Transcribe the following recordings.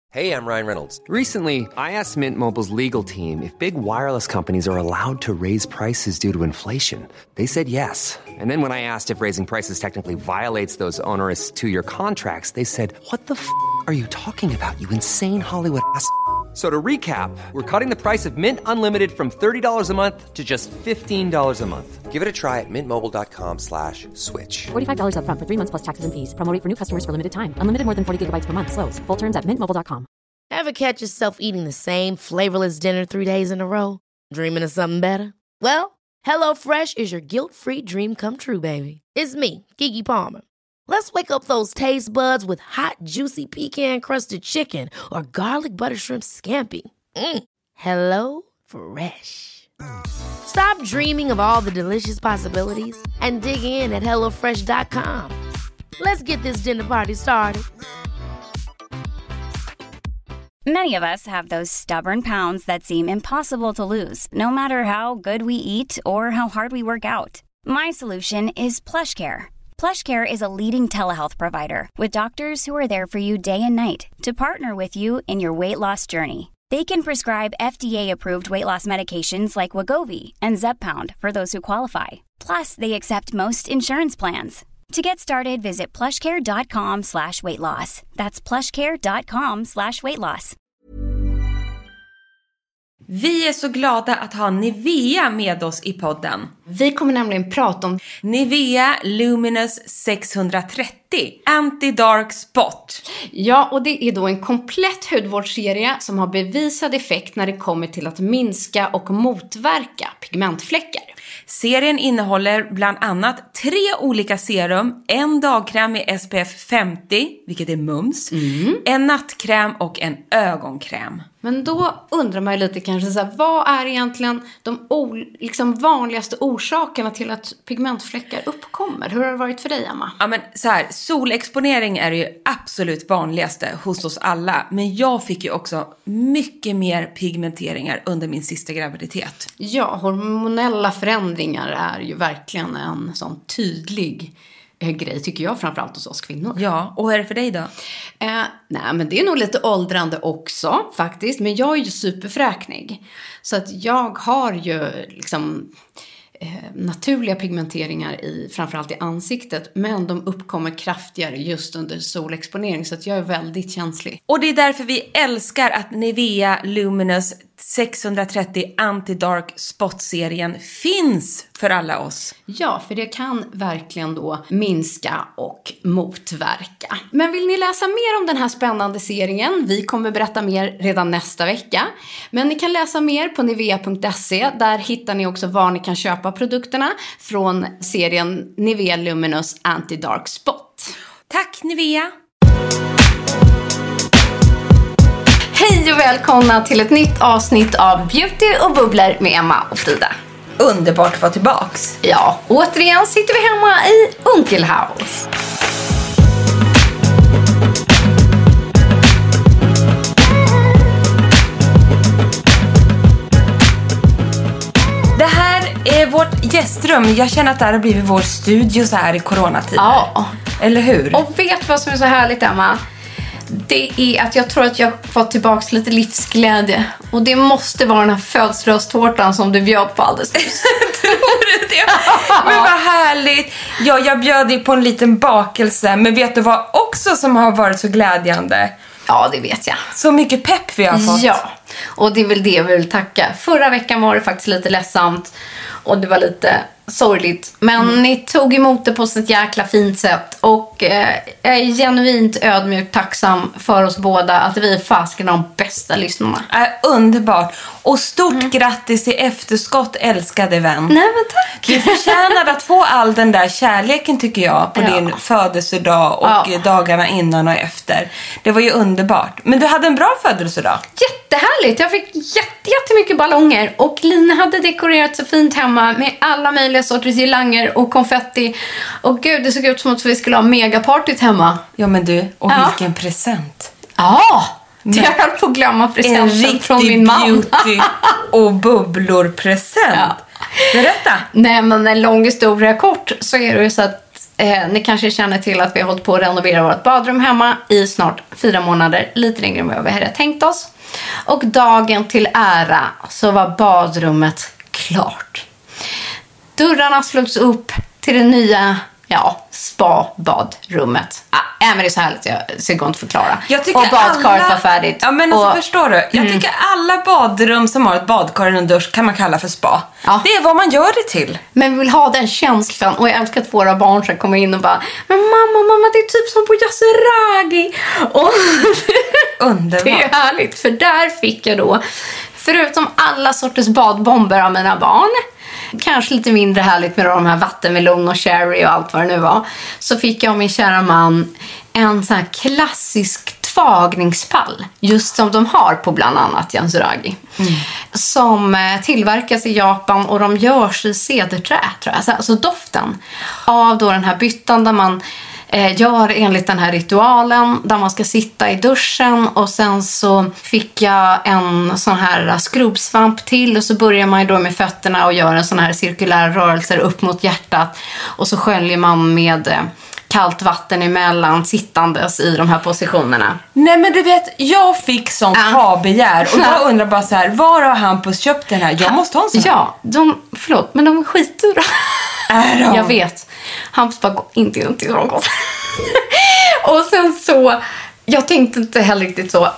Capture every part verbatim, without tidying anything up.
Hey, I'm Ryan Reynolds. Recently, I asked Mint Mobile's legal team if big wireless companies are allowed to raise prices due to inflation. They said yes. And then when I asked if raising prices technically violates those onerous two-year contracts, they said, what the f*** are you talking about, you insane Hollywood ass f- So to recap, we're cutting the price of Mint Unlimited from thirty dollars a month to just fifteen dollars a month. Give it a try at mintmobile.com slash switch. forty-five dollars up front for three months plus taxes and fees. Promo rate for new customers for limited time. Unlimited more than forty gigabytes per month. Slows full terms at mint mobile dot com. Ever catch yourself eating the same flavorless dinner three days in a row? Dreaming of something better? Well, HelloFresh is your guilt-free dream come true, baby. It's me, Keke Palmer. Let's wake up those taste buds with hot, juicy pecan-crusted chicken or garlic butter shrimp scampi. Mm. Hello Fresh. Stop dreaming of all the delicious possibilities and dig in at hello fresh dot com. Let's get this dinner party started. Many of us have those stubborn pounds that seem impossible to lose, no matter how good we eat or how hard we work out. My solution is PlushCare. PlushCare is a leading telehealth provider with doctors who are there for you day and night to partner with you in your weight loss journey. They can prescribe F D A-approved weight loss medications like Wegovy and Zepbound for those who qualify. Plus, they accept most insurance plans. To get started, visit plushcare.com slash weight loss. That's plushcare.com slash weight loss. Vi är så glada att ha Nivea med oss i podden. Vi kommer nämligen prata om Nivea Luminous sexhundratrettio Anti-Dark Spot. Ja, och det är då en komplett hudvårdsserie som har bevisad effekt när det kommer till att minska och motverka pigmentfläckar. Serien innehåller bland annat tre olika serum, en dagkräm med S P F femtio, vilket är mums, mm. en nattkräm och en ögonkräm. Men då undrar man ju lite kanske så här, vad är egentligen de o- liksom vanligaste orsakerna till att pigmentfläckar uppkommer? Hur har det varit för dig, Emma? Ja, men så här, solexponering är ju absolut vanligaste hos oss alla. Men jag fick ju också mycket mer pigmenteringar under min sista graviditet. Ja, hormonella förändringar är ju verkligen en sån tydlig grej, tycker jag, framförallt hos oss kvinnor. Ja, och hur är det för dig då? Eh, nej, men det är nog lite åldrande också, faktiskt. Men jag är ju superfräknig. Så att jag har ju liksom eh, naturliga pigmenteringar i, framförallt i ansiktet. Men de uppkommer kraftigare just under solexponering. Så att jag är väldigt känslig. Och det är därför vi älskar att Nivea Luminous sexhundratrettio Anti-Dark Spot-serien finns för alla oss. Ja, för det kan verkligen då minska och motverka. Men vill ni läsa mer om den här spännande serien? Vi kommer berätta mer redan nästa vecka. Men ni kan läsa mer på nivea punkt se. Där hittar ni också var ni kan köpa produkterna från serien Nivea Luminous Anti-Dark Spot. Tack Nivea! Hej och välkomna till ett nytt avsnitt av Beauty och bubblor med Emma och Frida. Underbart att vara tillbaks. Ja, återigen sitter vi hemma i Unkelhaus. Det här är vårt gästrum. Jag känner att det här har blivit vår studio så här i coronatider. Ja. Eller hur? Och vet vad som är så härligt, Emma? Det är att jag tror att jag fått tillbaka lite livsglädje. Och det måste vara den här födelsedagstårtan som du bjöd på alldeles nyss. Tror du det? Men vad härligt. Ja, jag bjöd dig på en liten bakelse. Men vet du vad också som har varit så glädjande? Ja, det vet jag. Så mycket pepp vi har fått. Ja, och det är väl det vi vill tacka. Förra veckan var det faktiskt lite ledsamt. Och det var lite sorgligt. Men mm. ni tog emot det på ett jäkla fint sätt. Och eh, jag är genuint ödmjukt tacksam för oss båda. Att vi är fasken de bästa lyssnarna. Äh, underbart. Och stort mm. grattis i efterskott, älskade vän. Nej, men tack. Du förtjänade att få all den där kärleken, tycker jag. På ja. din födelsedag och ja. dagarna innan och efter. Det var ju underbart. Men du hade en bra födelsedag. Jättehärligt. Jag fick jätte, jättemycket ballonger. Och Lina hade dekorerat så fint hemma med alla möjliga sorters girlanger och konfetti. Och gud, det såg ut som att vi skulle ha megapartyt hemma. Ja, men du, och ja. vilken present. Ja, jag höll på att glömma presenten från min man. En riktig beauty och bubblor present. Ja. Berätta. Nej, men en lång historia kort så är det ju så att Eh, ni kanske känner till att vi har hållit på att renovera vårt badrum hemma i snart fyra månader. Lite längre än vad vi hade tänkt oss. Och dagen till ära så var badrummet klart. Dörrarna slogs upp till det nya, ja, spa-badrummet. Ah, äh, men det är så härligt, jag, så det går inte att förklara. Jag tycker och badkaret alla... var färdigt. Ja, men alltså, och... förstår du? Jag mm. tycker alla badrum som har ett badkar och en dusch kan man kalla för spa. Ja. Det är vad man gör det till. Men vi vill ha den känslan. Och jag älskar att våra barn ska komma in och bara, men mamma, mamma, det är typ som på Yasuragi. Och underbart. Det är härligt, för där fick jag då, förutom alla sorters badbomber av mina barn, kanske lite mindre härligt med de här vattenmelon och cherry och allt vad det nu var, så fick jag och min kära man en sån här klassisk tvagningspall, just som de har på bland annat Yasuragi, mm. som tillverkas i Japan och de görs i cederträ, tror jag. Alltså doften av då den här byttan där man gör enligt den här ritualen där man ska sitta i duschen, och sen så fick jag en sån här skrubbsvamp till, och så börjar man då med fötterna och gör en sån här cirkulär rörelser upp mot hjärtat, och så sköljer man med kallt vatten emellan sittandes i de här positionerna. Nej, men du vet, jag fick sånt uh. ha-begär och jag undrar bara så här, var har Hampus köpt den här? Jag måste ha en sån här. Ja, de, förlåt, men de är skitdyra. Är de? Jag vet. Hampus bara, inte in till något. Och sen så, jag tänkte inte heller riktigt så,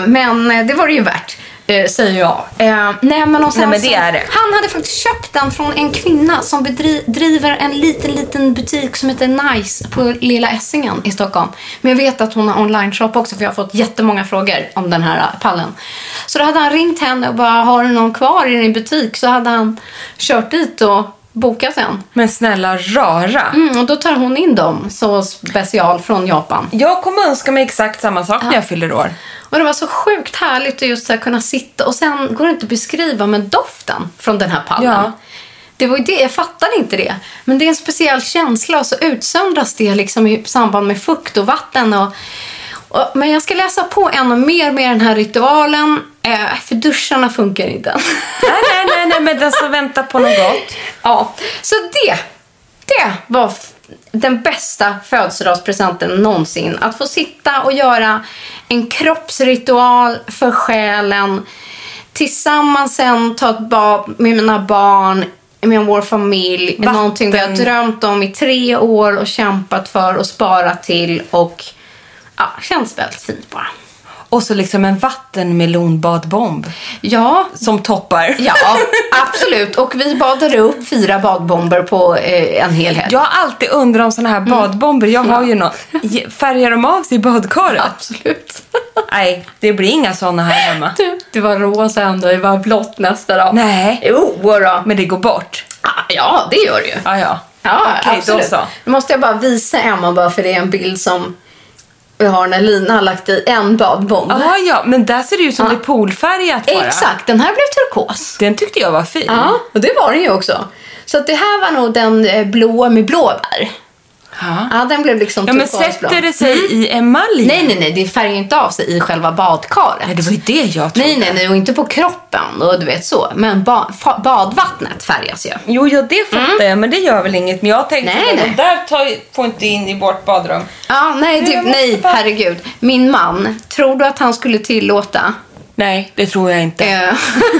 men det var det ju värt. Eh, säger jag. Eh, nej, men, och sen nej, men det så, är det. Han hade faktiskt köpt den från en kvinna som bedri- driver en liten, liten butik som heter Nice på Lilla Essingen i Stockholm. Men jag vet att hon har online-shop också, för jag har fått jättemånga frågor om den här pallen. Så då hade han ringt henne och bara, har du någon kvar i din butik? Så hade han kört dit och bokat en. Men snälla rara. Mm, och då tar hon in dem så special från Japan. Jag kommer önska mig exakt samma sak ja. när jag fyller år. Och det var så sjukt härligt att just så här kunna sitta. Och sen går det inte att beskriva med doften från den här pallen. Ja. Det var ju det, jag fattade inte det. Men det är en speciell känsla, och så utsöndras det liksom i samband med fukt och vatten. Och, och, men jag ska läsa på ännu mer med den här ritualen. Eh, för duscharna funkar inte. nej, nej, nej, nej, men den ska vänta på något gott. Ja, så det, det var f- den bästa födelsedagspresenten någonsin. Att få sitta och göra en kroppsritual för själen. Tillsammans sen ta ett bad med mina barn, med vår familj. Vatten. Någonting vi har drömt om i tre år och kämpat för och sparat till. Och ja, känns väldigt fint bara. Och så liksom en vattenmelonbadbomb. Ja. Som toppar. Ja, absolut. Och vi badade upp fyra badbomber på eh, en hel helg. Jag har alltid undrat om såna här badbomber. Jag har ja. ju något. Färgar de av sig i badkaret? Absolut. Nej, det blir inga såna här hemma. Du, det var rosa ändå. Det var blått nästa dag. Nej. Jo, då. Men det går bort. Ja, det gör det ju. Ja, ja. Ja, okej, absolut. då så. Nu måste jag bara visa Emma, bara för det är en bild som vi har när Lina har lagt i en badbomb. Ja, ja, men där ser det ut som ja. det är poolfärgat bara. Exakt, den här blev turkos. Den tyckte jag var fin. Ja, och det var den ju också. Så att det här var nog den blå med blåbär. Ja. Ja, den blev liksom ja, men sätter det sig mm. i emalj? Nej, nej, nej, det färgar inte av sig i själva badkaret. Nej, det var ju det jag trodde. Nej, nej, nej, och inte på kroppen, och du vet så. Men ba- fa- badvattnet färgas ju. Jo, ja, det fattar mm. jag, men det gör väl inget. Men jag tänkte, nej, nej. där tar, får inte in i vårt badrum. Ja, nej, det, nej, bara... herregud. Min man, tror du att han skulle tillåta? Nej, det tror jag inte. Uh.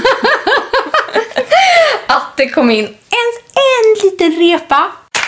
Att det kom in en, en liten repa.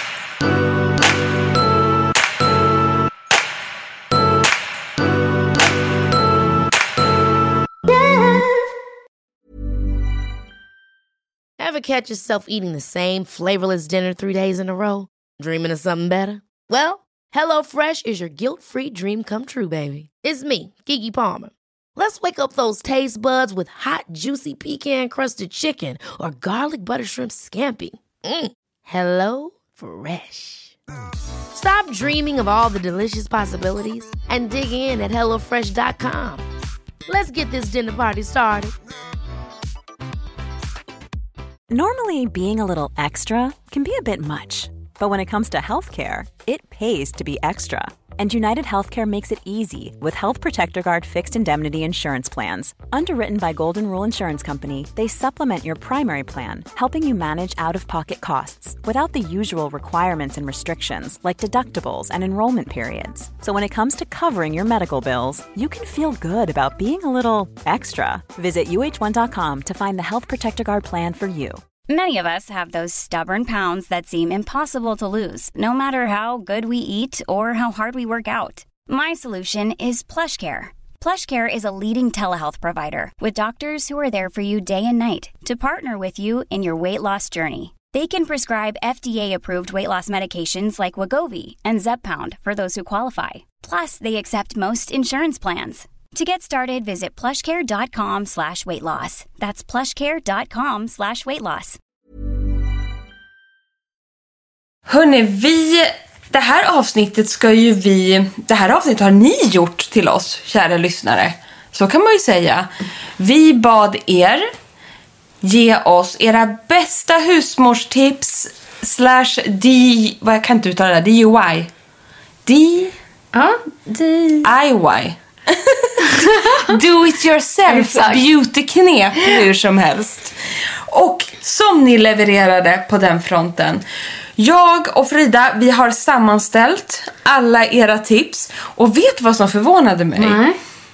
Ever catch yourself eating the same flavorless dinner three days in a row? Dreaming of something better? Well, HelloFresh is your guilt-free dream come true, baby. It's me, Keke Palmer. Let's wake up those taste buds with hot, juicy pecan-crusted chicken or garlic butter shrimp scampi. Mm. Hello Fresh. Stop dreaming of all the delicious possibilities and dig in at hello fresh dot com. Let's get this dinner party started. Normally, being a little extra can be a bit much, but when it comes to healthcare, it pays to be extra. And United Healthcare makes it easy with Health Protector Guard fixed indemnity insurance plans. Underwritten by Golden Rule Insurance Company, they supplement your primary plan, helping you manage out-of-pocket costs without the usual requirements and restrictions like deductibles and enrollment periods. So when it comes to covering your medical bills, you can feel good about being a little extra. Visit U H one dot com to find the Health Protector Guard plan for you. Many of us have those stubborn pounds that seem impossible to lose, no matter how good we eat or how hard we work out. My solution is PlushCare. PlushCare is a leading telehealth provider with doctors who are there for you day and night to partner with you in your weight loss journey. They can prescribe F D A-approved weight loss medications like Wegovy and Zepbound for those who qualify. Plus, they accept most insurance plans. To get started, visit plushcare.com slash weight loss. That's plushcare.com slash weight loss. Hörrni, vi... Det här avsnittet ska ju vi... Det här avsnittet har ni gjort till oss, kära lyssnare. Så kan man ju säga. Vi bad er ge oss era bästa husmorstips slash D... Vad jag kan inte uttala det. D I Y. D... Ja, D I Y. Do it yourself beauty-knep hur som helst. Och som ni levererade på den fronten. Jag och Frida, vi har sammanställt alla era tips. Och vet vad som förvånade mig? Nej.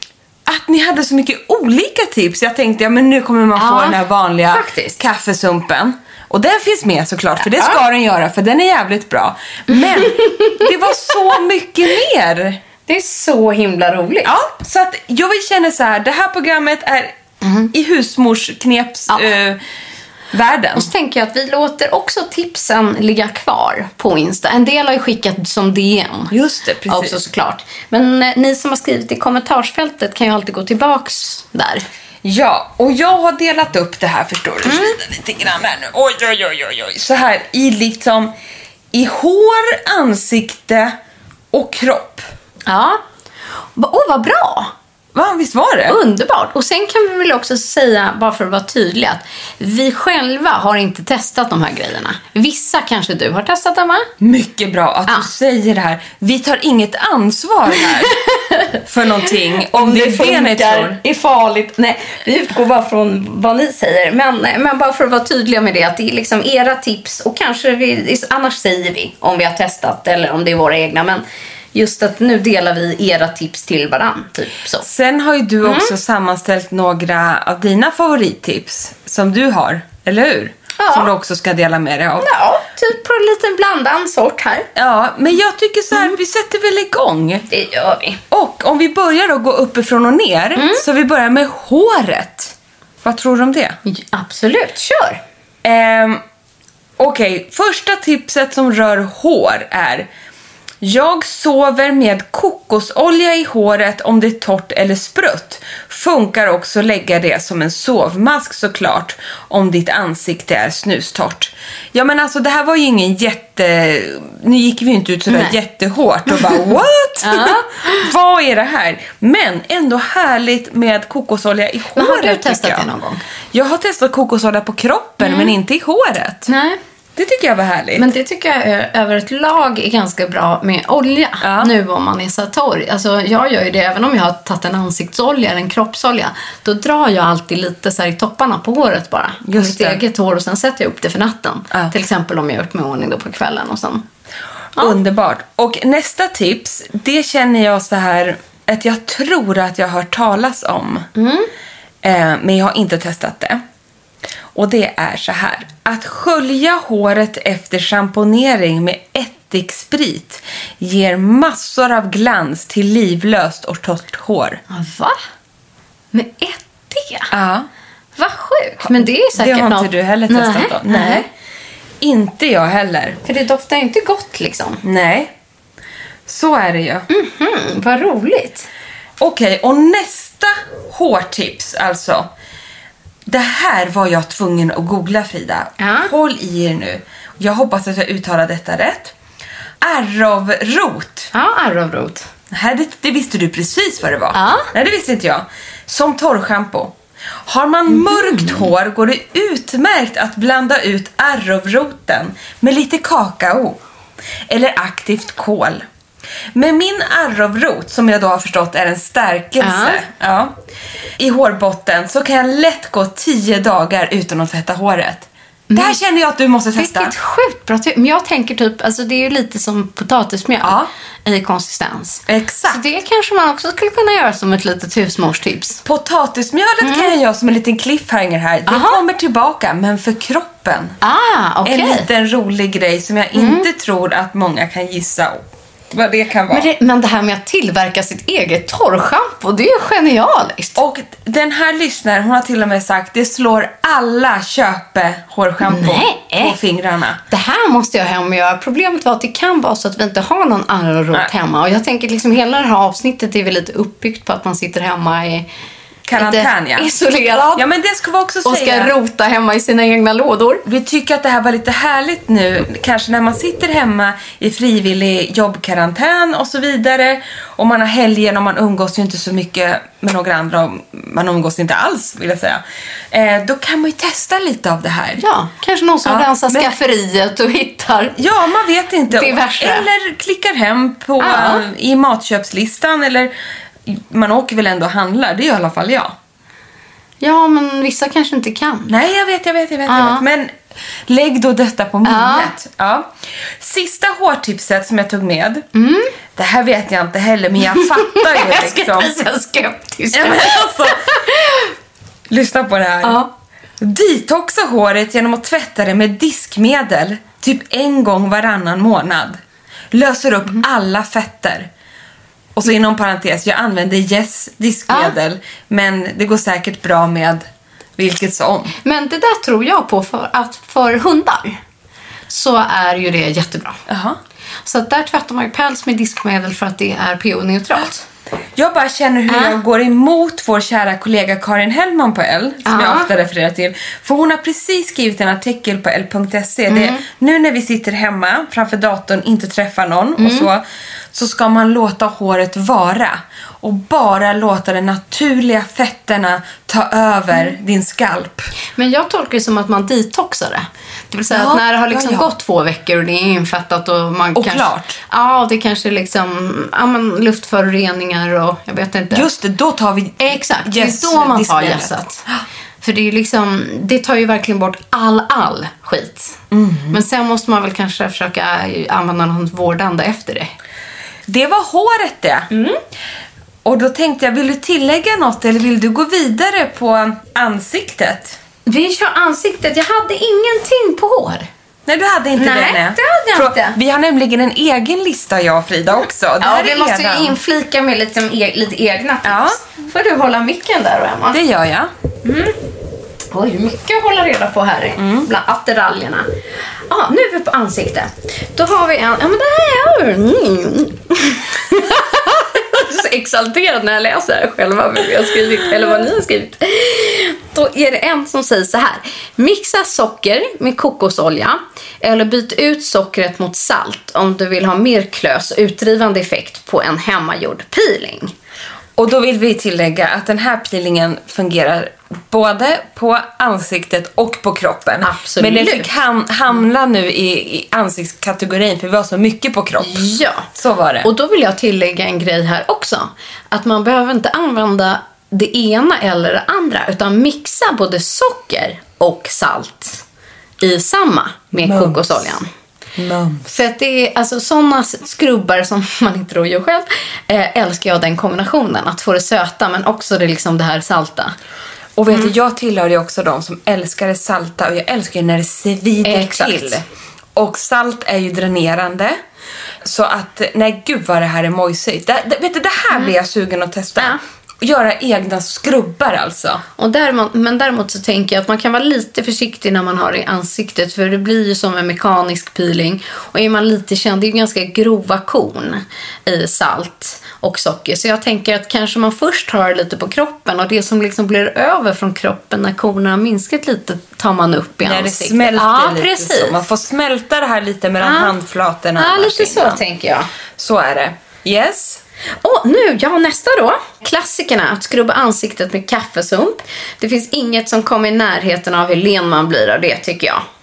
Att ni hade så mycket olika tips. Jag tänkte, ja men nu kommer man få Ja, den här vanliga faktiskt. kaffesumpen. Och den finns med såklart, för det ska den göra, för den är jävligt bra. Men det var så mycket mer. Det är så himla roligt. Ja, så att jag vill känna så här, det här programmet är mm. i husmorskneps ja. eh, världen. Och så tänker jag att vi låter också tipsen ligga kvar på Insta. En del har ju skickat som D M. Just det, precis. Också såklart. Men eh, ni som har skrivit i kommentarsfältet kan ju alltid gå tillbaks där. Ja, och jag har delat upp det här, förstår du, mm. lite grann här nu. Oj, oj, oj, oj, oj. Så här, i liksom, i hår, ansikte och kropp. Ja. Åh, oh, vad bra! Va, visst var det? Underbart. Och sen kan vi väl också säga, bara för att vara tydliga, att vi själva har inte testat de här grejerna. Vissa kanske du har testat dem, va? Mycket bra att ja. du säger det här. Vi tar inget ansvar här för någonting. Om, om det, det funkar, är farligt. Nej, vi utgår bara från vad ni säger. Men, men bara för att vara tydliga med det, att det är liksom era tips. Och kanske vi, annars säger vi om vi har testat eller om det är våra egna. Men just att nu delar vi era tips till varann, typ så. Sen har ju du också mm. sammanställt några av dina favorittips som du har, eller hur? Ja. Som du också ska dela med dig av. Ja, typ på en liten blandad sort här. Ja, men jag tycker så här, mm. vi sätter väl igång. Det gör vi. Och om vi börjar då gå uppifrån och ner, mm. så vi börjar med håret. Vad tror du om det? Absolut, kör. Ehm, Okej, okay. Första tipset som rör hår är: jag sover med kokosolja i håret om det är torrt eller sprött. Funkar också att lägga det som en sovmask såklart om ditt ansikte är snustort. Ja men alltså det här var ju ingen jätte... Nu gick vi ju inte ut sådär Nej. jättehårt och bara what? Ja. Vad är det här? Men ändå härligt med kokosolja i håret. Men har du testat det någon gång? Jag har testat kokosolja på kroppen mm. men inte i håret. Nej. Det tycker jag var härligt. Men det tycker jag är, över ett lag är ganska bra med olja. Ja. Nu om man är så torr. Alltså jag gör ju det även om jag har tagit en ansiktsolja eller en kroppsolja. Då drar jag alltid lite så här i topparna på håret bara. Just mitt det. eget hår, och sen sätter jag upp det för natten. Ja. Till exempel om jag har gjort med ordning då på kvällen och sen. Ja. Underbart. Och nästa tips, det känner jag så här att jag tror att jag har hört talas om. Mm. Eh, men jag har inte testat det. Och det är så här: att skölja håret efter schamponering med ättiksprit ger massor av glans till livlöst och torrt hår. Va? Med ättik? Ja. Vad sjukt. Men det är säkert det har inte något... du heller testat Nej. då? Nej. Nej. Inte jag heller. För det doftar inte gott liksom. Nej. Så är det ju. Mhm, vad roligt. Okej, och nästa hårtips alltså. Det här var jag tvungen att googla, Frida. Ja. Håll i er nu. Jag hoppas att jag uttalar detta rätt. Arrovrot. Ja, arrovrot. Det, det, det visste du precis vad det var. Ja. Nej, det visste inte jag. Som torrschampo. Har man mm. mörkt hår går det utmärkt att blanda ut arrovroten med lite kakao eller aktivt kol. Med min arrovrot, som jag då har förstått är en stärkelse, Ja. Ja, i hårbotten, så kan jag lätt gå tio dagar utan att tvätta håret. Det här känner jag att du måste testa. Vilket sjukt bra tips. Men jag tänker typ, alltså det är ju lite som potatismjöl Ja. i konsistens. Exakt. Så det kanske man också skulle kunna göra som ett litet husmorstips. Potatismjölet Mm. kan jag göra som en liten cliffhanger här. Det Aha. kommer tillbaka, men för kroppen. Ah, okej. En liten rolig grej som jag inte tror att många kan gissa vad det kan vara. Men det, men det här med att tillverka sitt eget torrschampo, det är ju genialiskt. Och den här lyssnaren, hon har till och med sagt, det slår alla köpe hårschampo Nej. på fingrarna. Det här måste jag hem och göra. Problemet var att det kan vara så att vi inte har någon arrorot Nej. hemma. Och jag tänker liksom hela det här avsnittet är väl lite uppbyggt på att man sitter hemma i Karantän, ja. isolerad. Ja, men det ska vi också och säga. ska rota hemma i sina egna lådor. Vi tycker att det här var lite härligt nu. Kanske när man sitter hemma i frivillig jobbkarantän och så vidare. Och man har helgen och man umgås ju inte så mycket med några andra. Och man umgås inte alls, vill jag säga. Eh, då kan man ju testa lite av det här. Ja, kanske någon som Ja, rensar men- skafferiet och hittar. Ja, man vet inte. Diverse. Eller klickar hem på, Ja. eh, i matköpslistan. Eller man åker väl ändå och handlar. Det gör i alla fall jag. Ja, men vissa kanske inte kan. Nej, jag vet, jag vet, jag vet. Ja. Jag vet. Men lägg då detta på minnet. Ja. Sista hårtipset som jag tog med. Mm. Det här vet jag inte heller, men jag fattar ju Jag ska liksom. visa skeptisk. Ja, men alltså, lyssna på det här. Ja. Detoxa håret genom att tvätta det med diskmedel. Typ en gång varannan månad. Löser upp Mm. alla fetter. Och så inom parentes, jag använder Yes diskmedel. Men det går säkert bra med vilket som. Men det där tror jag på för att för hundar så är ju det jättebra. Jaha. Så att där tvättar man ju päls med diskmedel för att det är pH-neutralt. Jag bara känner hur Ja. jag går emot vår kära kollega Karin Hellman på L, som Ja. jag ofta refererar till. För hon har precis skrivit en artikel på L punkt se. Det är, nu när vi sitter hemma framför datorn, inte träffar någon och så, så ska man låta håret vara. Och bara låta de naturliga fetterna ta över din skalp. Men jag tolkar det som att man detoxar det. Det vill säga Ja, att när det har liksom ja, ja. gått två veckor och det är infettat och man Och kanske... klart. Ja, det kanske liksom... Ja, men luftföroreningar och jag vet inte. Just det, då tar vi Exakt, det Yes, är då man tar diskmedlet. gässet. För det är liksom, det tar ju verkligen bort all, all skit. Mm. Men sen måste man väl kanske försöka använda något vårdande efter det. Det var håret det. Mm. Och då tänkte jag, vill du tillägga något eller vill du gå vidare på ansiktet? Vi kör ansiktet. Jag hade ingenting på hår. Nej, du hade inte Nej, det. Nej, det hade jag Frå- inte. Vi har nämligen en egen lista, jag och Frida också. Det Ja, här vi är måste eran. ju inflika med lite, e- lite egna tips. Ja. Får du hålla micken där, Emma? Det gör jag. Oj, mycket att hålla reda på här Mm. bland attiraljerna. Ja, nu är vi på ansiktet. Då har vi en... Ja, men det här är... Mm. Jag är så exalterad när jag läser här själva vad vi har skrivit, eller vad ni har skrivit. Då är det en som säger så här. Mixa socker med kokosolja eller byt ut sockret mot salt om du vill ha mer klös och utdrivande effekt på en hemmagjord peeling. Och då vill vi tillägga att den här peelingen fungerar både på ansiktet och på kroppen. Absolut. Men den fick ham- hamna nu i, i ansiktskategorin för vi har så mycket på kropp. Ja. Så var det. Och då vill jag tillägga en grej här också. Att man behöver inte använda det ena eller det andra. Utan mixa både socker och salt i samma med Mums. kokosoljan. Mums. För att det är alltså sådana skrubbar som man inte då gör själv. Eh, älskar jag den kombinationen. Att få det söta men också det, liksom det här salta. Och vet du, jag tillhör ju också de som älskar det salta och jag älskar ju när det svider Exakt. till. Och salt är ju dränerande. Så att, nej gud vad det här är mojsigt. Det, det, vet du, det här blir jag sugen att testa. Ja. Göra egna skrubbar alltså. Och däremot, men däremot så tänker jag att man kan vara lite försiktig när man har det i ansiktet. För det blir ju som en mekanisk peeling. Och är man lite känd, det är ju ganska grova korn i salt och socker. Så jag tänker att kanske man först har det lite på kroppen. Och det som liksom blir över från kroppen när kornen har minskat lite tar man upp i När ansiktet. det smälter ja, lite precis. så. Man får smälta det här lite mellan Ja. handflatorna. Ja, annars lite så innan. tänker jag. Så är det. Yes. Och nu, ja nästa då. Klassikerna, att skrubba ansiktet med kaffesump. Det finns inget som kommer i närheten av hur len man blir av det tycker jag.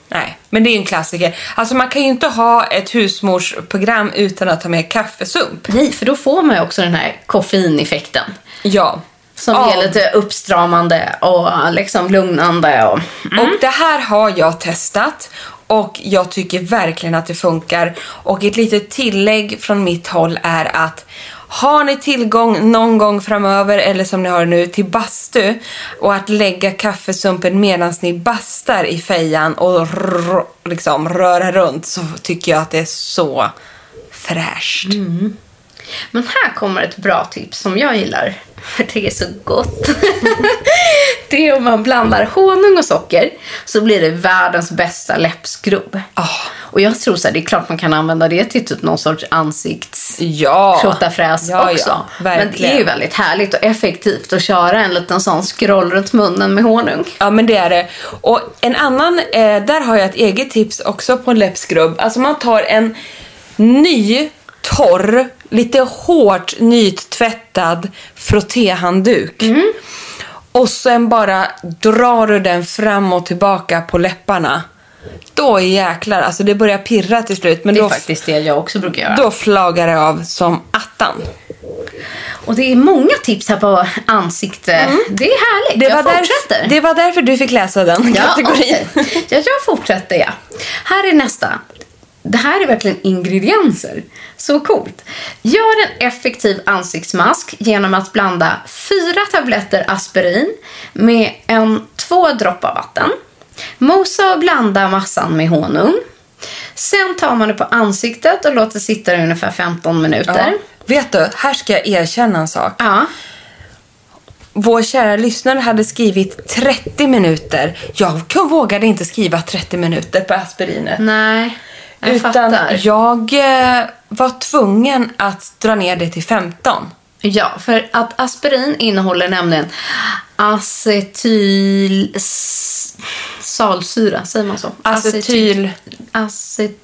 Nej, men det är en klassiker. Alltså man kan ju inte ha ett husmorsprogram utan att ta med kaffesump. Nej, för då får man ju också den här koffeineffekten. Ja. Som ja. är lite uppstramande och liksom lugnande. Och, mm. och det här har jag testat. Och jag tycker verkligen att det funkar. Och ett litet tillägg från mitt håll är att har ni tillgång någon gång framöver eller som ni har nu till bastu och att lägga kaffesumpen medan ni bastar i fejan och r- liksom röra runt, så tycker jag att det är så fräscht. Mm. Men här kommer ett bra tips som jag gillar. För det är så gott. Det är om man blandar honung och socker så blir det världens bästa läppskrubb. Oh. Och jag tror så här, det är klart man kan använda det till typ någon sorts ansikts ja. tjottafräs ja, också. Ja, men det är ju väldigt härligt och effektivt att köra en liten sån scroll runt munnen med honung. Ja, men det är det. Och en annan, eh, där har jag ett eget tips också på en läppskrubb. Alltså man tar en ny, torr, lite hårt nytvättad frottéhandduk. Mm. Och sen bara drar du den fram och tillbaka på läpparna. Då jäklar, alltså det börjar pirra till slut. Men det är då, faktiskt det jag också brukar göra. Då flagar det av som attan. Och det är många tips här på ansikte. Mm. Det är härligt, det jag var fortsätter. Därför, det var därför du fick läsa den ja, kategorin. Okay. Ja, jag fortsätter, ja. Här är nästa. Det här är verkligen ingredienser. Så coolt. Gör en effektiv ansiktsmask genom att blanda fyra tabletter aspirin med en två droppar vatten. Mosa och blanda massan med honung. Sen tar man det på ansiktet och låter sitta i ungefär femton minuter. Ja. Vet du, här ska jag erkänna en sak. Ja. Vår kära lyssnare hade skrivit trettio minuter. Jag vågade inte skriva trettio minuter på aspirinet. Nej, jag Utan fattar. jag eh, var tvungen att dra ner det till femton. Ja, för att aspirin innehåller nämligen acetyl salsyra, säger man så? Acetyl Acet,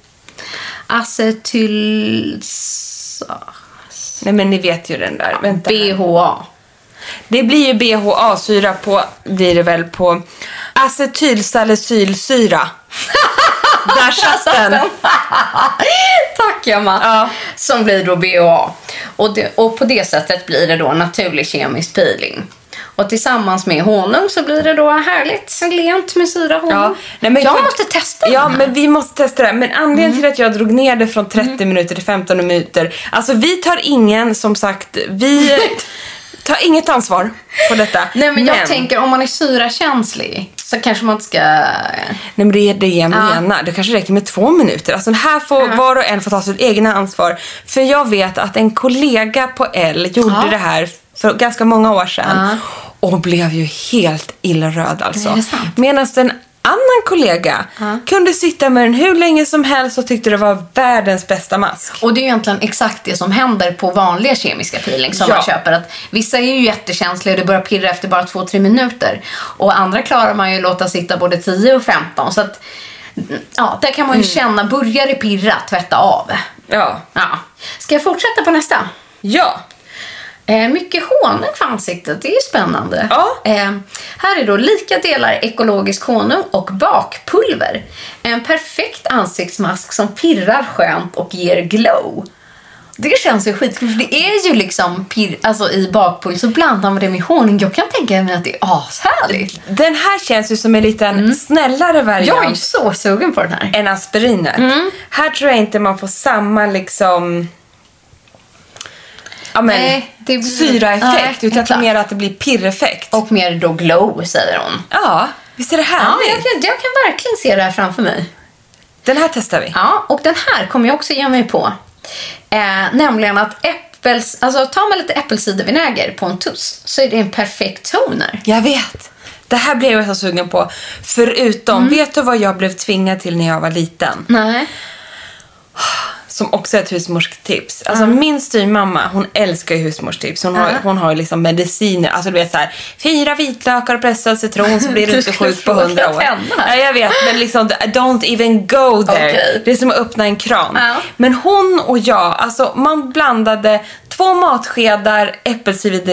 acetyl Nej, men ni vet ju den där. Vänta. B H A. Det blir ju B H A-syra på, blir det väl på acetylsalicylsyra. Där satt den. Tack, Emma. Ja. Som blir då B H A. Och, det, och på det sättet blir det då naturlig kemisk peeling. Och tillsammans med honung så blir det då härligt lent med syra honung. Ja. Nej, men jag för, måste testa Ja, den här. men vi måste testa det. Men anledningen Mm. till att jag drog ner det från trettio mm. minuter till femton minuter. Alltså vi tar ingen, som sagt, vi tar inget ansvar på detta. Nej, men, men jag tänker om man är syrakänslig så kanske man inte ska... Nej, men det är det jag ja. menar. Det kanske räcker med två minuter. Alltså här får ja. var och en få ta sitt egna ansvar. För jag vet att en kollega på L gjorde ja. det här för ganska många år sedan. Ja. Och blev ju helt illröd alltså. Medan en annan kollega ja. kunde sitta med den hur länge som helst och tyckte det var världens bästa mask. Och det är ju egentligen exakt det som händer på vanliga kemiska peeling som ja. man köper. Att vissa är ju jättekänsliga och det börjar pirra efter bara två tre minuter. Och andra klarar man ju låta sitta både tio och femton. Så att, ja, där kan man ju mm. känna, börjar det pirra, tvätta av. Ja. ja. Ska jag fortsätta på nästa? Ja. Eh, mycket honung för ansiktet, det är ju spännande. Ja. Eh, här är då lika delar ekologisk honung och bakpulver. En perfekt ansiktsmask som pirrar skönt och ger glow. Det känns ju skitkul, för det är ju liksom pirr, alltså i bakpulver så blandar man det med honung. Jag kan tänka mig att det är ashärligt. Den här känns ju som en liten mm. snällare variant. Jag är så sugen på den här. Än aspirinet. Mm. Här tror jag inte man får samma liksom... Ja, men nej, det blir... syraeffekt, nej, utan mer att det blir pirreffekt. Och mer då glow, säger hon. Ja, visst är det härligt? Ja, jag, jag, jag kan verkligen se det här framför mig. Den här testar vi. Ja, och den här kommer jag också ge mig på. Eh, nämligen att äppels, alltså tar man lite äppelcidervinäger på en tuss så är det en perfekt toner. Jag vet. Det här blev jag så sugen på. Förutom, mm. vet du vad jag blev tvingad till när jag var liten? Nej. Som också är ett husmorstips. Alltså mm. min styrmamma, hon älskar ju husmorstips. Hon, mm. har, hon har ju liksom mediciner. Alltså du vet så här, fyra vitlökar och pressad citron så blir du inte sjuk på hundra år. Ja, jag vet, men liksom don't even go there. Okay. Det är som att öppna en kran. Mm. Men hon och jag, alltså man blandade två matskedar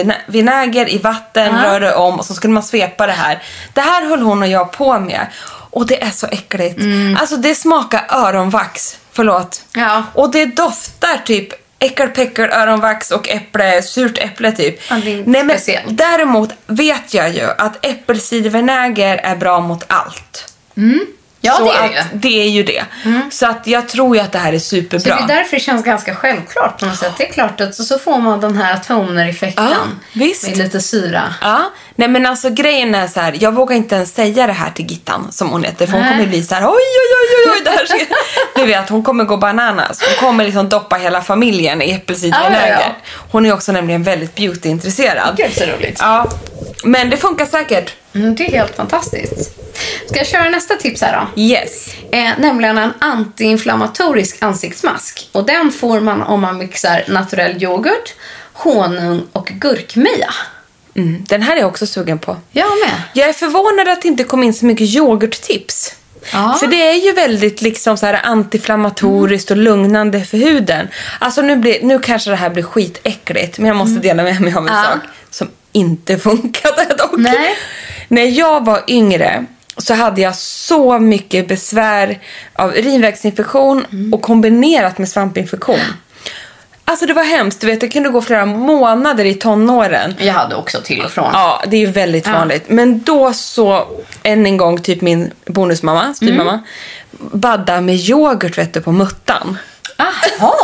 äppelcidervinäger i vatten, mm. rörde om och så skulle man svepa det här. Det här höll hon och jag på med. Och det är så äckligt. Mm. Alltså det smakar öronvax. Förlåt. Ja. Och det doftar typ äckelpäckel, öronvax och äpple, surt äpple typ. Ja, det är Nej, men speciellt. däremot vet jag ju att äppelcidervinäger är bra mot allt. Mm. Ja, så det är att det. det är ju det. Mm. Så att jag tror ju att det här är superbra. Så det är därför det känns ganska självklart på något sätt. Det är klart att så får man den här toner-effekten. Ja, visst. Med lite syra. Ja, nej men alltså grejen är så här, jag vågar inte ens säga det här till Gittan som hon heter. För hon Nej. kommer bli så här, oj oj oj oj, det här ska... Du vet, hon kommer gå bananas. Hon kommer liksom doppa hela familjen i äppelcidervinäger. Ja, ja, ja. Hon är också nämligen väldigt beauty-intresserad. Gud så roligt. Ja, men det funkar säkert. Mm, det är helt fantastiskt. Ska jag köra nästa tips här då? Yes. Eh, nämligen en antiinflammatorisk ansiktsmask. Och den får man om man mixar naturell yoghurt, honung och gurkmeja. Mm, den här är jag också sugen på. Jag med. Jag är förvånad att det inte kom in så mycket yoghurttips. Ja. För det är ju väldigt liksom så här antiinflammatoriskt och lugnande för huden. Alltså nu, blir, nu kanske det här blir skitäckligt. Men jag måste dela med mig av en Ja. sak som inte funkade dock. Nej. När jag var yngre så hade jag så mycket besvär av urinvägsinfektion mm. och kombinerat med svampinfektion. Alltså det var hemskt, du vet, det kunde gå flera månader i tonåren. Jag hade också till och från. Ja, det är ju väldigt vanligt. Ja. Men då så, än en gång, typ min bonusmamma, styvmamma, mm. badda med yoghurt, vet du, på muttan. Aha!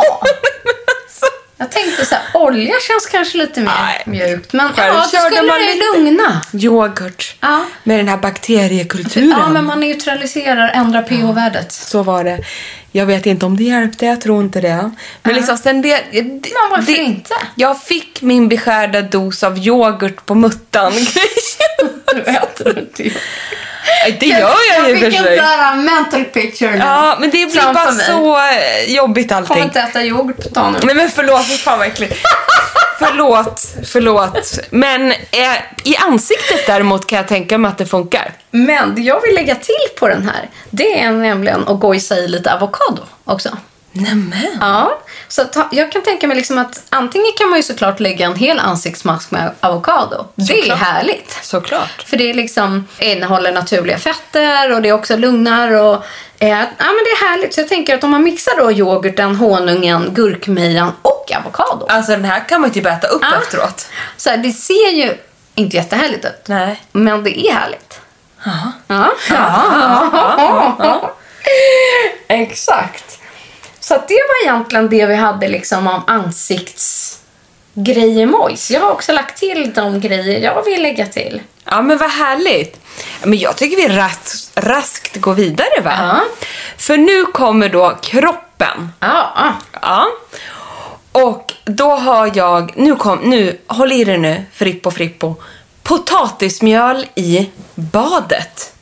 Jag tänkte så här, olja känns kanske lite mer Nej. mjukt. Men Själv ja, det körde skulle man det lite lugna. Yoghurt Ja. med den här bakteriekulturen. Ja, men man neutraliserar, ändrar pH-värdet. Så var det. Jag vet inte om det hjälpte, jag tror inte det. Men Ja. liksom sen det... det Men varför det, inte? Jag fick min beskärda dos av yoghurt på muttan. Du äter inte. Det gör jag ju Jag för fick en sig. sån här mental picture nu. Ja, men det blir Framför bara mig. så eh, jobbigt allting. Får inte äta yoghurt på dagen. Nej men förlåt, fy fan vad äckligt. Förlåt, förlåt. Men eh, i ansiktet däremot kan jag tänka mig att det funkar. Men det jag vill lägga till på den här, det är nämligen att gå i sig lite avokado också. Nämen. Ja, så att, jag kan tänka mig liksom att antingen kan man ju såklart lägga en hel ansiktsmask med avokado. Det är Såklart. härligt. Såklart. För det är liksom innehåller naturliga fetter och det är också lugnar och eh, ja men det är härligt. Så jag tänker att om man mixar då yoghurten, honungen, gurkmejan och avokado. Alltså den här kan man ju typ äta upp Ja. efteråt. Så här, det ser ju inte jättehärligt ut. Nej. Men det är härligt. Ja. Ja. Ja. Ja. Exakt. Så att det var egentligen det vi hade liksom om ansiktsgrejer mojs. Jag har också lagt till de grejer jag vill lägga till. Ja, men vad härligt. Men jag tycker vi ras- raskt går vidare, va? Ja. För nu kommer då kroppen. Ja, ja. Ja. Och då har jag... Nu kom... Nu, håll i det nu, Frippo Frippo. Potatismjöl i badet.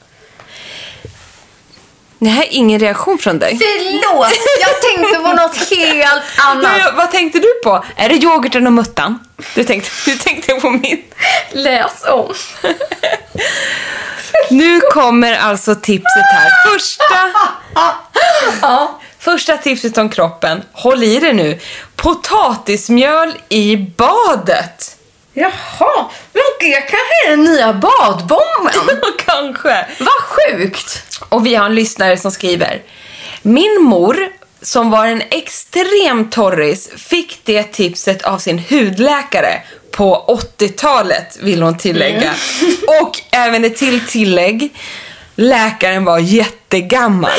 Nej, ingen reaktion från dig. Förlåt, jag tänkte på något helt annat. Ja, vad tänkte du på? Är det yoghurten och muttan? Du tänkte, du tänkte på min. Läs om. Nu kommer alltså tipset här. Första, ja, första tipset om kroppen. Håll i det nu. Potatismjöl i badet. Jaha, men det kanske är den nya badbomben. Kanske. Vad sjukt. Och vi har en lyssnare som skriver: min mor, som var en extrem torris, fick det tipset av sin hudläkare på åttiotalet, vill hon tillägga. Mm. Och även ett till tillägg: läkaren var jättegammal.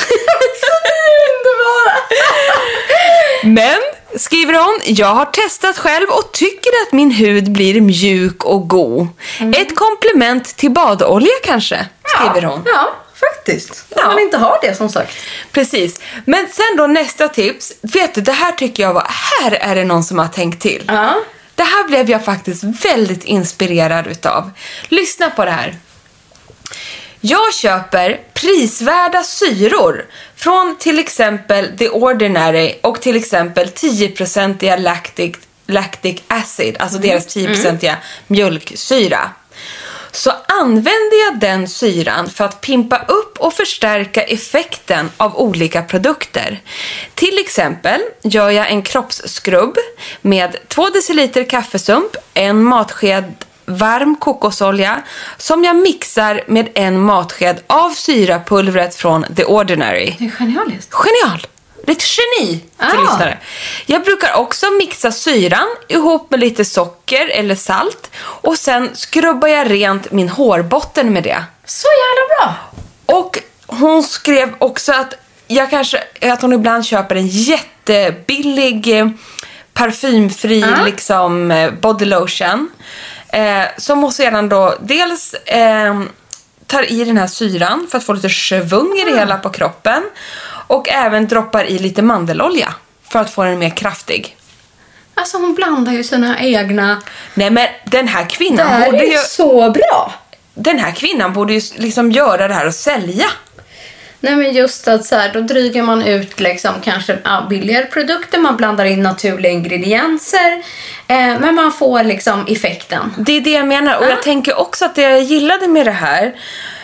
Men, skriver hon, jag har testat själv och tycker att min hud blir mjuk och god. Mm. Ett komplement till badolja kanske, skriver ja, hon. Ja, faktiskt. Om Ja. man inte har det, som sagt. Precis. Men sen då nästa tips. Vet du, det här tycker jag var... Här är det någon som har tänkt till. Ja. Det här blev jag faktiskt väldigt inspirerad utav. Lyssna på det här. Jag köper prisvärda syror från till exempel The Ordinary och till exempel tio-procentiga lactic, lactic acid, alltså mm. deras tio-procentiga mjölksyra. Så använder jag den syran för att pimpa upp och förstärka effekten av olika produkter. Till exempel gör jag en kroppsskrubb med två deciliter kaffesump, en matsked varm kokosolja som jag mixar med en matsked av syrapulvret från The Ordinary. Det är genialiskt. Genial! Det är ett geni för Ah. lyssnare. Jag brukar också mixa syran ihop med lite socker eller salt. Och sen skrubbar jag rent min hårbotten med det. Så jävla bra! Och hon skrev också att jag kanske att hon ibland köper en jättebillig eh, parfymfri Ah. liksom eh, body lotion. Eh, som hon sedan då dels eh, tar i den här syran för att få lite svung i det hela på kroppen. Och även droppar i lite mandelolja för att få den mer kraftig. Alltså hon blandar ju sina egna... Nej, men den här Det kvinnan här borde är ju så bra! den här kvinnan borde ju liksom göra det här och sälja. Nej, men just att så här, då dryger man ut liksom kanske ja, billigare produkter, man blandar in naturliga ingredienser, eh, men man får liksom effekten. Det är det jag menar. Och Ja. jag tänker också att det jag gillade med det här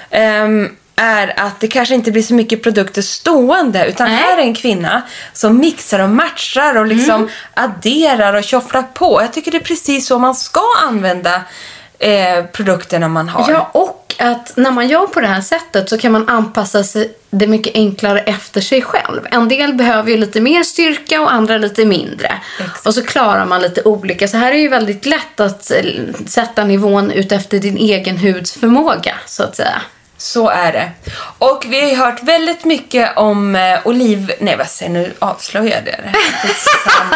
ehm, är att det kanske inte blir så mycket produkter stående, utan Nej. här är en kvinna som mixar och matchar och liksom Mm. adderar och tjofflar på. Jag tycker det är precis så man ska använda eh, produkterna man har. Ja, och att när man gör på det här sättet så kan man anpassa sig det mycket enklare efter sig själv. En del behöver ju lite mer styrka och andra lite mindre. Exakt. Och så klarar man lite olika. Så här är ju väldigt lätt att eh, sätta nivån ut efter din egen huds förmåga, så att säga. Så är det. Och vi har ju hört väldigt mycket om eh, oliv... Nej, vad säger nu? Avslöjar jag det? Detsamma.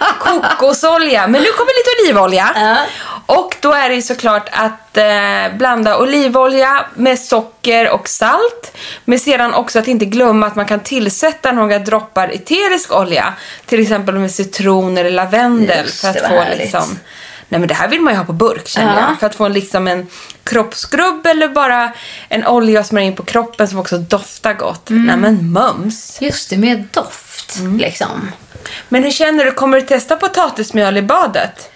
Kokosolja. Men nu kommer lite olivolja. Ja. Och då är det ju såklart att eh, blanda olivolja med socker och salt. Men sedan också att inte glömma att man kan tillsätta några droppar eterisk olja. Till exempel med citron eller lavendel. Just för att det, vad få härligt. liksom... Nej, men det här vill man ju ha på burk, känner Ja. jag. För att få en, liksom en kroppsskrubb eller bara en olja att smörja in på kroppen som också doftar gott. Mm. Nej, men mums. Just det, med doft liksom. Men hur känner du? Kommer du testa potatismjöl i badet?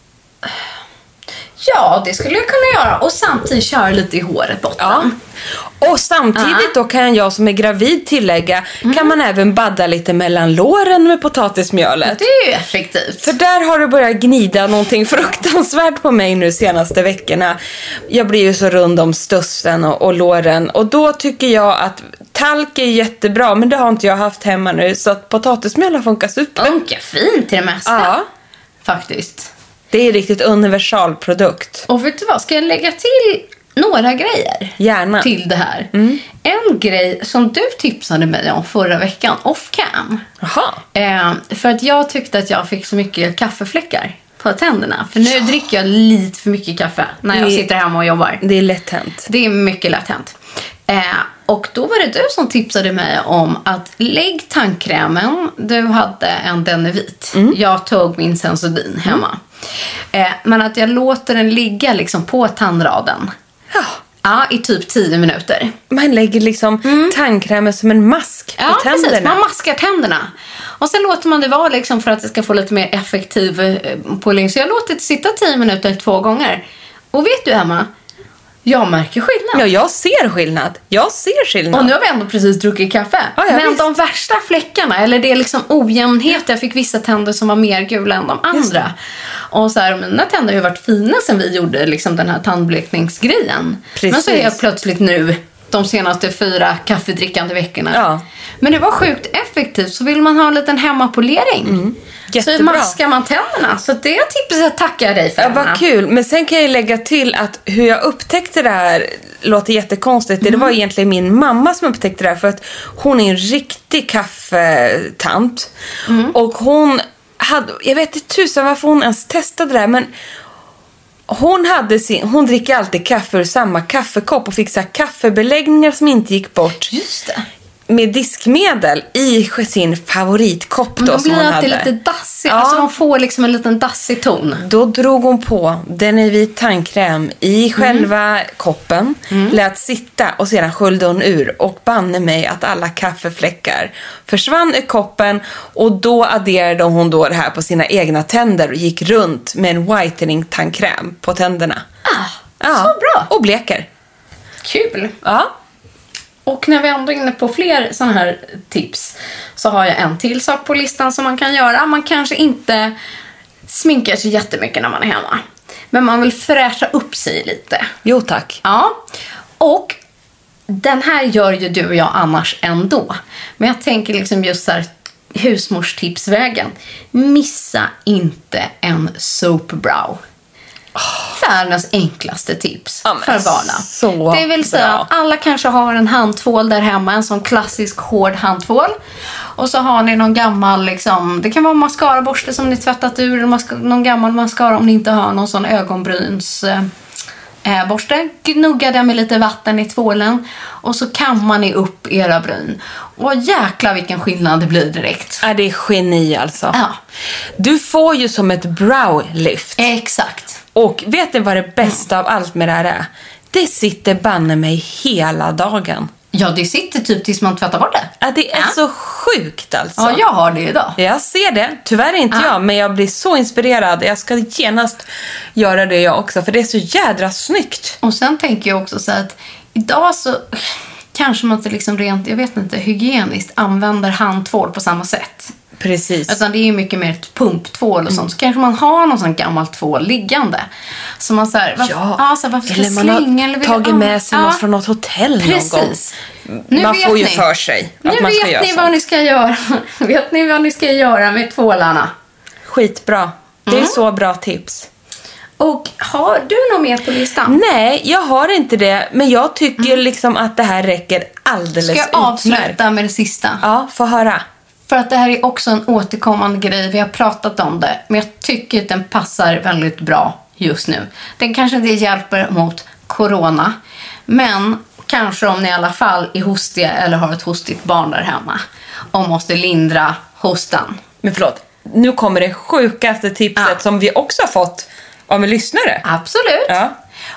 Ja, det skulle jag kunna göra. Och samtidigt köra lite i håret botten. Och samtidigt då kan jag som är gravid tillägga, kan man även badda lite mellan låren med potatismjölet. Det är ju effektivt. För där har du börjat gnida någonting fruktansvärt på mig nu senaste veckorna. Jag blir ju så rund om stussen och, och låren. Och då tycker jag att talk är jättebra, men det har inte jag haft hemma nu. Så att potatismjöl har funkat super. Funkar fint till det mesta. Ja, Faktiskt. det är riktigt universal produkt. Och vet du vad, ska jag lägga till några grejer Gärna. till det här? En grej som du tipsade mig om förra veckan, off-cam. Jaha. Eh, för att jag tyckte att jag fick så mycket kaffefläckar på tänderna. För nu dricker jag lite för mycket kaffe när jag Det- sitter hemma och jobbar. Det är lätt hänt. Det är mycket lätt hänt. Eh, och då var det du som tipsade mig om att lägg tandkrämen. Du hade en Denevit. Jag tog min Sensodyne hemma. Eh, men att jag låter den ligga liksom på tandraden. Ja. Ja, i typ tio minuter. Man lägger liksom tandkrämen som en mask Ja, på tänderna. precis. Man maskar tänderna. Och sen låter man det vara liksom för att det ska få lite mer effektiv eh, polering. Så jag låter det sitta tio minuter två gånger. Och vet du, Emma? Jag märker skillnad. Ja, jag ser skillnad. Jag ser skillnad. Och nu har vi ändå precis druckit kaffe. Ja, ja, Men visst. de värsta fläckarna, eller det är liksom ojämnhet. Jag fick vissa tänder som var mer gula än de andra. Och så här, mina tänder har ju varit fina sen vi gjorde liksom den här tandblekningsgrejen. Precis. Men så är jag plötsligt nu, de senaste fyra kaffedrickande veckorna. Ja. Men det var sjukt effektivt. Så vill man ha en liten hemmapolering. Mm. Så Jättebra. maskar man tänderna. Så det tipset tackar jag dig för. Ja, Emma. vad kul. Men sen kan jag lägga till att hur jag upptäckte det här låter jättekonstigt. Det var egentligen min mamma som upptäckte det här. För att hon är en riktig kaffetant. Och hon hade, jag vet inte tusan varför hon ens testade det här. Men hon, hade sin, hon dricker alltid kaffe ur samma kaffekopp. Och fick så här kaffebeläggningar som inte gick bort. Just det. Med diskmedel i sin favoritkopp då, De som blir hon alltid hade. lite dassiga. Ja. Alltså de får liksom en liten dassig ton. Då drog hon på den i vit tandkräm i själva koppen, lät sitta och sedan sköljde hon ur och banne mig att alla kaffefläckar försvann i koppen och då adderade hon då det här på sina egna tänder och gick runt med en whitening tandkräm på tänderna. Ah, Ja, så bra. och bleker. Kul. Ja. Och när vi ändå är inne på fler sådana här tips så har jag en till sak på listan som man kan göra. Man kanske inte sminkar sig jättemycket när man är hemma. Men man vill fräscha upp sig lite. Jo tack. Ja, och den här gör ju du och jag annars ändå. Men jag tänker liksom just så här, husmorstipsvägen. Missa inte en soapbrow. Oh. Världens enklaste tips ja, för vardagen. Så det vill säga bra. Att alla kanske har en handtvål där hemma. En sån klassisk hård handtvål. Och så har ni någon gammal, liksom, det kan vara mascaraborste som ni tvättat ur. Eller någon gammal mascara om ni inte har någon sån ögonbryns... Eh, borste, gnugga den med lite vatten i tvålen och så kammar ni upp era bryn. Och jäkla vilken skillnad det blir direkt. Ja, det är geni alltså. Ja. Du får ju som ett brow lift. Exakt. Och vet ni vad det bästa mm. av allt med det här är? Det sitter banne mig hela dagen. Ja, det sitter typ tills man tvättar bort det. Ja, det är ja. så sjukt alltså. Ja, jag har det idag. Jag ser det. Tyvärr inte ja. jag, men jag blir så inspirerad. Jag ska genast göra det jag också, för det är så jädra snyggt. Och sen tänker jag också så att idag så kanske man inte liksom rent, jag vet inte, hygieniskt använder handtvål på samma sätt. Precis. Utan det är ju mycket mer ett pumptvål och sånt. Så kanske man har någon sån gammal tvål liggande. Så man så här, varför, ja. ah, så här, varför ska eller man slänga, har eller tagit med sig ja. något från något hotell Precis. någon gång. Nu man får ju ni. för sig att nu man ska vet göra ni så. vad ni ska göra. Vet ni vad ni ska göra med tvålarna? Skitbra. Det är Mm. så bra tips. Och har du något mer på listan? Nej, jag har inte det. Men jag tycker mm. liksom att det här räcker alldeles utmärkt. Ska jag avsluta med det sista? Ja, få höra. För att det här är också en återkommande grej. Vi har pratat om det. Men jag tycker att den passar väldigt bra just nu. Den kanske inte hjälper mot corona. Men kanske om ni i alla fall är hostiga eller har ett hostigt barn där hemma. Och måste lindra hostan. Men förlåt, nu kommer det sjukaste tipset ja. som vi också har fått av en lyssnare. Absolut. Ja.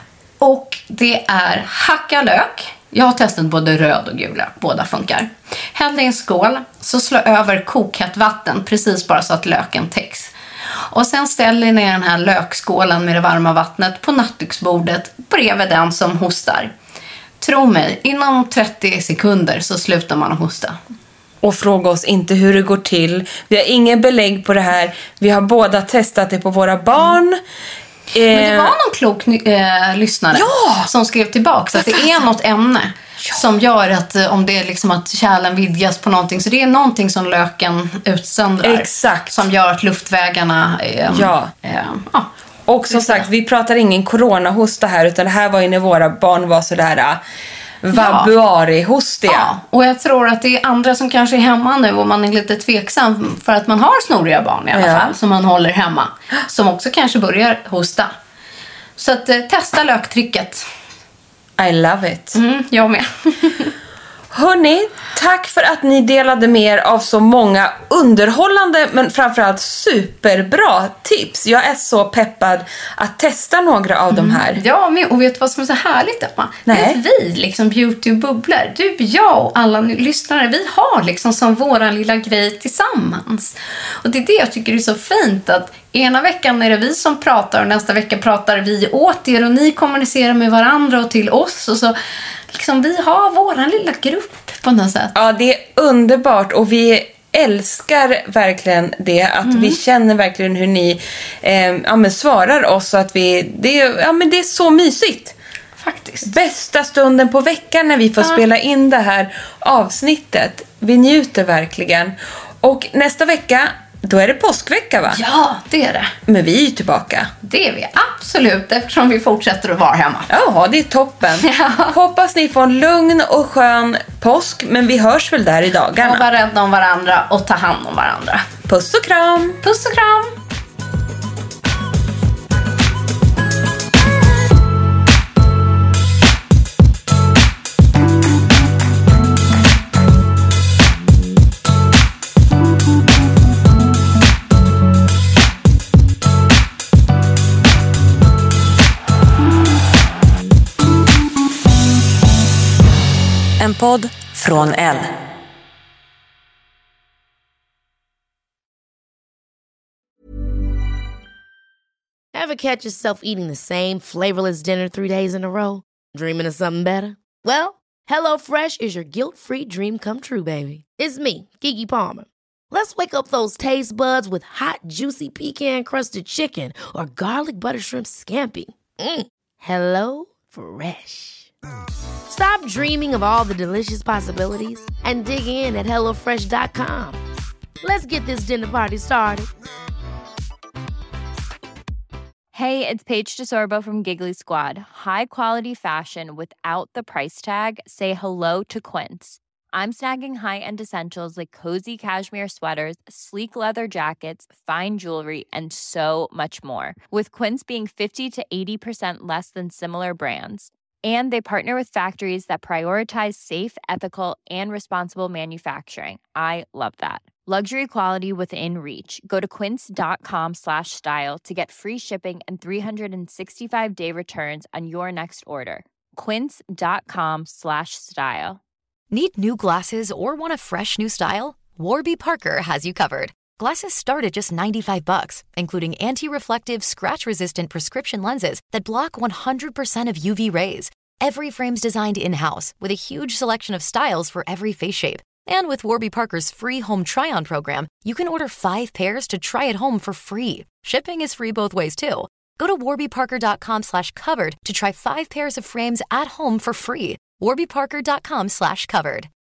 Och det är hacka lök. Jag har testat både röd och gul lök. Båda funkar. Häll i en skål. Så slå över kokhett vatten. Precis bara så att löken täcks. Och sen ställer ni den här lökskålen med det varma vattnet på nattduksbordet bredvid den som hostar. Tro mig, inom trettio sekunder så slutar man att hosta. Och fråga oss inte hur det går till. Vi har ingen belägg på det här. Vi har båda testat det på våra barn. Mm. Men det var någon klok eh, lyssnare ja! som skrev tillbaka så att det är något ämne ja. som gör att eh, om det är liksom att kärlen vidgas på någonting, så det är någonting som löken utsöndrar. Exakt. Som gör att luftvägarna eh, ja. Eh, ja. Och som sagt, vi pratar ingen coronahosta här, utan det här var ju när våra barn var sådär vabuari-hostiga. Ja, och jag tror att det är andra som kanske är hemma nu och man är lite tveksam för att man har snoriga barn i alla ja. fall som man håller hemma. Som också kanske börjar hosta. Så att eh, testa löktricket. I love it. Mm, jag med. Hörrni, tack för att ni delade med er av så många underhållande men framförallt superbra tips. Jag är så peppad att testa några av de här. Ja, men, och vet du vad som är så härligt, Emma? Nej. Vet vi, liksom beauty-bubblor, du, jag och alla lyssnare, vi har liksom som våran lilla grej tillsammans. Och det är det jag tycker är så fint, att ena veckan är det vi som pratar och nästa vecka pratar vi åt er och ni kommunicerar med varandra och till oss, och så liksom vi har våran lilla grupp på något sätt. Ja, det är underbart och vi älskar verkligen det, att mm. vi känner verkligen hur ni eh, ja, men svarar oss, att vi, det, ja, men det är så mysigt. Faktiskt. Bästa stunden på veckan när vi får ja. spela in det här avsnittet. Vi njuter verkligen. Och nästa vecka, då är det påskvecka, va? Ja, det är det. Men vi är ju tillbaka. Det är vi, absolut, eftersom vi fortsätter att vara hemma. Ja, det är toppen. Ja. Hoppas ni får en lugn och skön påsk, men vi hörs väl där i dagarna. Och var rädda om varandra och ta hand om varandra. Puss och kram. Puss och kram. En podd från Elle. Ever catch yourself eating the same flavorless dinner three days in a row? Dreaming of something better? Well, HelloFresh is your guilt-free dream come true, baby. It's me, Keke Palmer. Let's wake up those taste buds with hot, juicy pecan-crusted chicken or garlic butter shrimp scampi. Mm. Hello Fresh. Stop dreaming of all the delicious possibilities and dig in at hello fresh dot com. Let's get this dinner party started. Hey, it's Paige DeSorbo from Giggly Squad. High quality fashion without the price tag. Say hello to Quince. I'm snagging high-end essentials like cozy cashmere sweaters, sleek leather jackets, fine jewelry, and so much more. With Quince being fifty to eighty percent less than similar brands. And they partner with factories that prioritize safe, ethical, and responsible manufacturing. I love that. Luxury quality within reach. Go to quince.com slash style to get free shipping and three sixty-five day returns on your next order. Quince.com slash style. Need new glasses or want a fresh new style? Warby Parker has you covered. Glasses start at just ninety-five bucks, including anti-reflective, scratch-resistant prescription lenses that block one hundred percent of U V rays. Every frame's designed in-house with a huge selection of styles for every face shape. And with Warby Parker's free home try-on program, you can order five pairs to try at home for free. Shipping is free both ways, too. Go to warbyparker.com slash covered to try five pairs of frames at home for free. warbyparker.com slash covered.